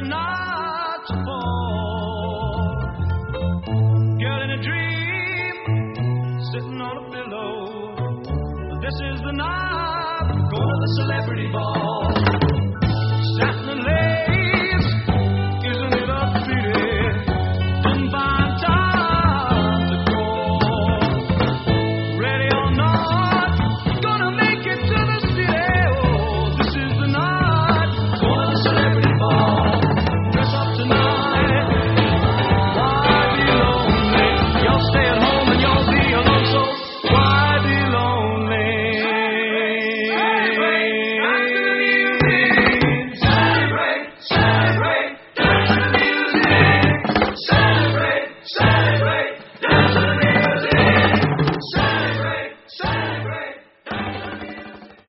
not to fall. Girl in a dream, sitting on a pillow. This is the night, go to the celebrity ball.